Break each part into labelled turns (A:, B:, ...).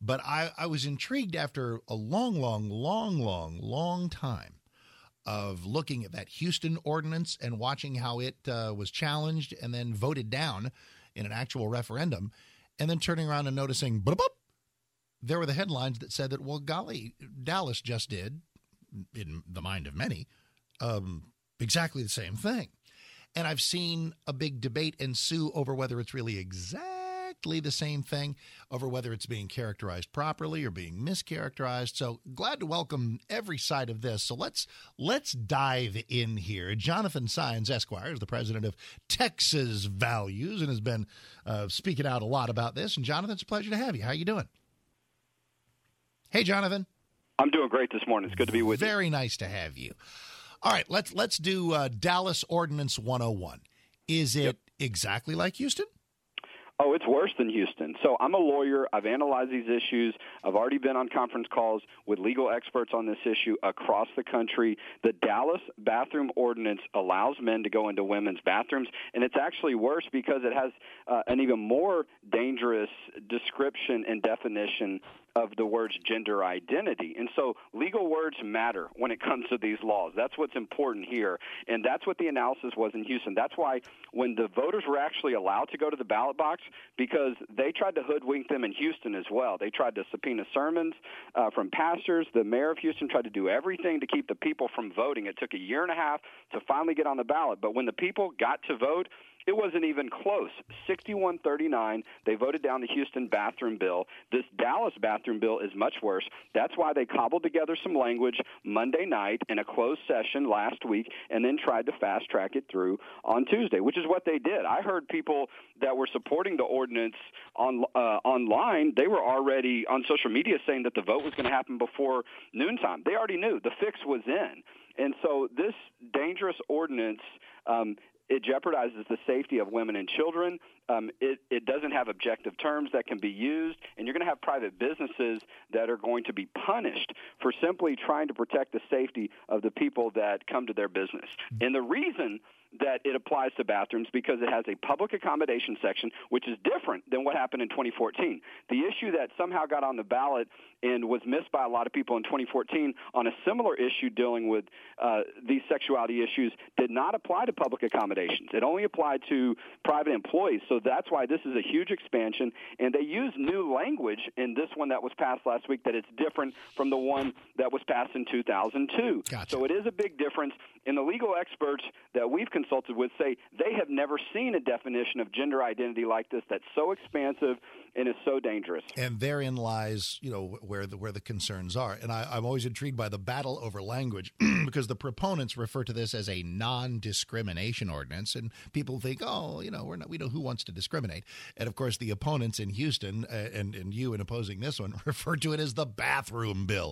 A: But I was intrigued after a long time of looking at that Houston ordinance and watching how it was challenged and then voted down in an actual referendum, and then turning around and noticing, there were the headlines that said that, well, golly, Dallas just did, in the mind of many, exactly the same thing. And I've seen a big debate ensue over whether it's really exactly the same thing, over whether it's being characterized properly or being mischaracterized. So glad to welcome every side of this. So let's dive in here. Jonathan Saenz, Esquire, is the president of Texas Values and has been speaking out a lot about this. And Jonathan, it's a pleasure to have you. How you doing? Hey, Jonathan.
B: I'm doing great this morning. It's good to be with you.
A: Very nice to have you. All right, let's do Dallas Ordinance 101. Is it exactly like Houston?
B: Oh, it's worse than Houston. So I'm a lawyer. I've analyzed these issues. I've already been on conference calls with legal experts on this issue across the country. The Dallas bathroom ordinance allows men to go into women's bathrooms, and it's actually worse because it has an even more dangerous description and definition of the words gender identity. And so legal words matter when it comes to these laws. That's what's important here. And that's what the analysis was in Houston. That's why when the voters were actually allowed to go to the ballot box, because they tried to hoodwink them in Houston as well. They tried to subpoena sermons from pastors. The mayor of Houston tried to do everything to keep the people from voting. It took a year and a half to finally get on the ballot. But when the people got to vote, it wasn't even close. 61-39, they voted down the Houston bathroom bill. This Dallas bathroom bill is much worse. That's why they cobbled together some language Monday night in a closed session last week and then tried to fast-track it through on Tuesday, which is what they did. I heard people that were supporting the ordinance online. They were already on social media saying that the vote was going to happen before noontime. They already knew. The fix was in. And so this dangerous ordinance it jeopardizes the safety of women and children. It doesn't have objective terms that can be used, and you're going to have private businesses that are going to be punished for simply trying to protect the safety of the people that come to their business. And the reason that it applies to bathrooms because it has a public accommodation section, which is different than what happened in 2014. The issue that somehow got on the ballot and was missed by a lot of people in 2014 on a similar issue dealing with these sexuality issues did not apply to public accommodations. It only applied to private employees. So that's why this is a huge expansion. And they use new language in this one that was passed last week that it's different from the one that was passed in 2002.
A: Gotcha.
B: So it is a big difference. And the legal experts that we've consulted with say they have never seen a definition of gender identity like this that's so expansive and is so dangerous.
A: And therein lies, where the concerns are. And I'm always intrigued by the battle over language because the proponents refer to this as a non-discrimination ordinance, and people think, we know who wants to discriminate. And of course, the opponents in Houston and you in opposing this one refer to it as the bathroom bill.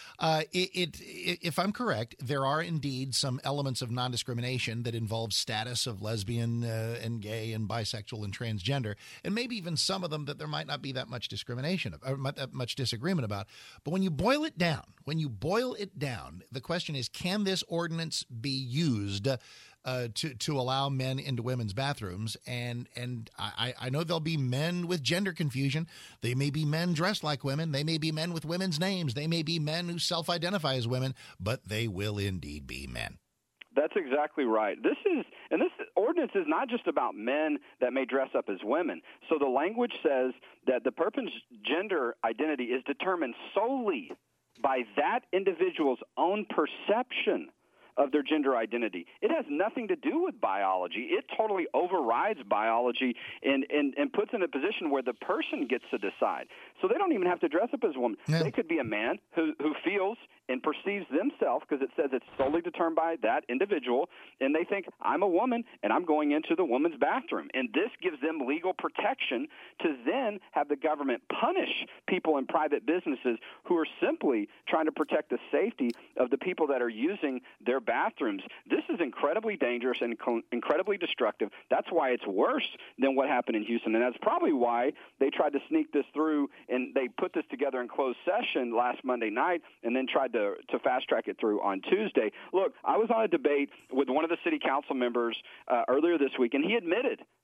A: If I'm correct, there are indeed some elements of non-discrimination that involve status of lesbian and gay and bisexual and transgender, and maybe even some of them that there might not be that much discrimination or that much disagreement about. But when you boil it down, the question is, can this ordinance be used to allow men into women's bathrooms? And I know there'll be men with gender confusion. They may be men dressed like women. They may be men with women's names. They may be men who self-identify as women, but they will indeed be men.
B: That's exactly right. This ordinance is not just about men that may dress up as women. So the language says that the person's gender identity is determined solely by that individual's own perception of their gender identity. It has nothing to do with biology. It totally overrides biology and puts in a position where the person gets to decide. So they don't even have to dress up as a woman. Yeah. They could be a man who feels and perceives themselves, because it says it's solely determined by that individual, and they think, I'm a woman, and I'm going into the woman's bathroom. And this gives them legal protection to then have the government punish people in private businesses who are simply trying to protect the safety of the people that are using their bathrooms. This is incredibly dangerous and incredibly destructive. That's why it's worse than what happened in Houston, and that's probably why they tried to sneak this through, and they put this together in closed session last Monday night and then tried to fast-track it through on Tuesday. Look, I was on a debate with one of the city council members earlier this week, and he admitted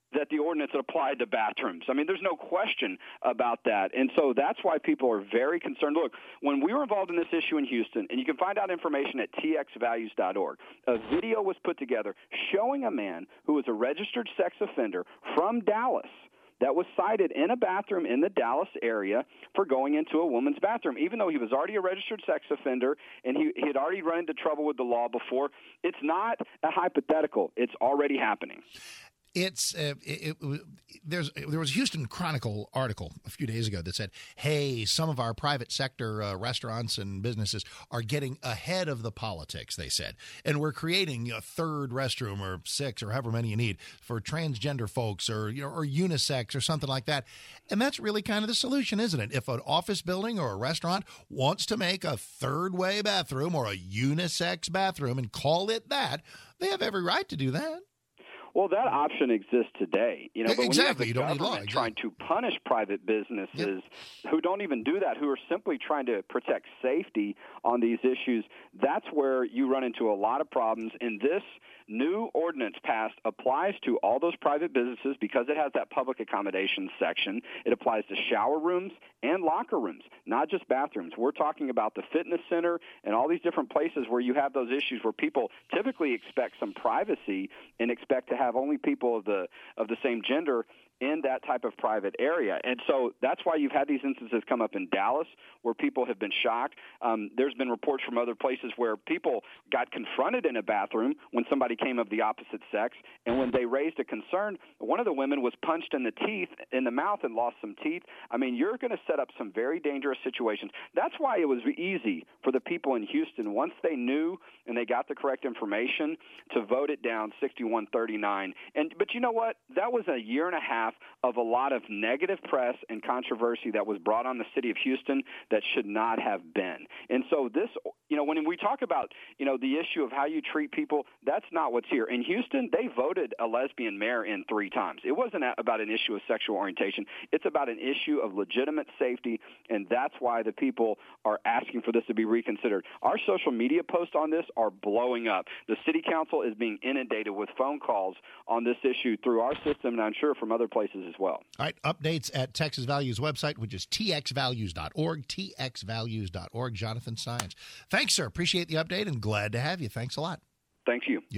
B: that the ordinance applied to bathrooms. I mean, there's no question about that. And so that's why people are very concerned. Look, when we were involved in this issue in Houston, and you can find out information at txvalues.org, a video was put together showing a man who was a registered sex offender from Dallas that was cited in a bathroom in the Dallas area for going into a woman's bathroom, even though he was already a registered sex offender and he had already run into trouble with the law before. It's not a hypothetical. It's already happening.
A: There was a Houston Chronicle article a few days ago that said, hey, some of our private sector restaurants and businesses are getting ahead of the politics, they said, and we're creating a third restroom or 6 or however many you need for transgender folks or unisex or something like that. And that's really kind of the solution, isn't it? If an office building or a restaurant wants to make a third-way bathroom or a unisex bathroom and call it that, they have every right to do that.
B: Well, that option exists today, but
A: exactly.
B: You don't need law. Trying to punish private businesses who don't even do that, who are simply trying to protect safety on these issues, that's where you run into a lot of problems. And this new ordinance passed applies to all those private businesses because it has that public accommodations section. It applies to shower rooms and locker rooms, not just bathrooms. We're talking about the fitness center and all these different places where you have those issues where people typically expect some privacy and expect to have only people of the same gender in that type of private area. And so that's why you've had these instances come up in Dallas where people have been shocked. There's been reports from other places where people got confronted in a bathroom when somebody came of the opposite sex, and when they raised a concern, one of the women was punched in the mouth and lost some teeth. I mean, you're going to set up some very dangerous situations. That's why it was easy for the people in Houston, once they knew and they got the correct information, to vote it down 61-39. But you know what? That was a year and a half of a lot of negative press and controversy that was brought on the city of Houston that should not have been. And so this, when we talk about, the issue of how you treat people, that's not what's here. In Houston, they voted a lesbian mayor in 3 times. It wasn't about an issue of sexual orientation. It's about an issue of legitimate safety, and that's why the people are asking for this to be reconsidered. Our social media posts on this are blowing up. The city council is being inundated with phone calls on this issue through our system, and I'm sure from other places as well.
A: All right, updates at Texas Values website, which is txvalues.org, txvalues.org. Jonathan Saenz. Thanks, sir. Appreciate the update and glad to have you. Thanks a lot.
B: Thank you.